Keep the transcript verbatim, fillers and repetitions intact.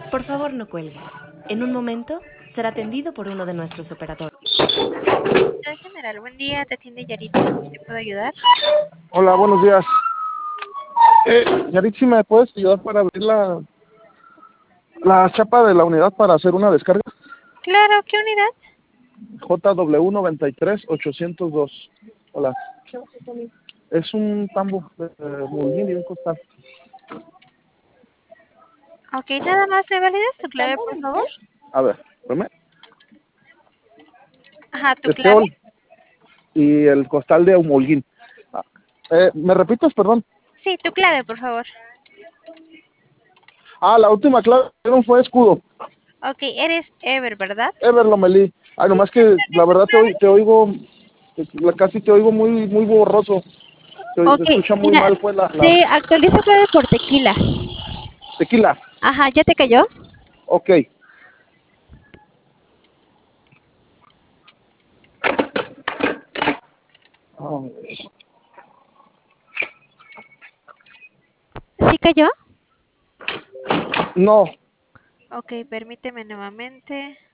Por favor, no cuelgue. En un momento será atendido por uno de nuestros operadores. Hola, general, buen día, te atiende Yaritza, ¿te puedo ayudar? Hola, buenos días. Eh, Yaritzi, ¿me puedes ayudar para abrir la, la chapa de la unidad para hacer una descarga? Claro, ¿qué unidad? J W noventa y tres ochocientos dos. Hola. Es un tambo de eh, Molguín y un costal. Ok, nada más, ¿me validas tu clave, por favor? A ver, ¿veme? Ajá, tu clave. Esteol y el costal de Humolguín. Ah, eh, ¿Me repites, perdón? Sí, tu clave, por favor. Ah, la última clave fue escudo. Ok, eres Ever, ¿verdad? Ever Lomelí. Ay, Sí, nomás que ¿tienes la tu verdad te, clave? oigo- te oigo, te- casi te oigo muy muy borroso. Se, se Ok, escucha muy mira, mal, pues, la, la te actualizo clave por tequila. tequila. Ajá, ¿ya te cayó? Ok. Ah, ¿Sí cayó? no, Ok, permíteme nuevamente.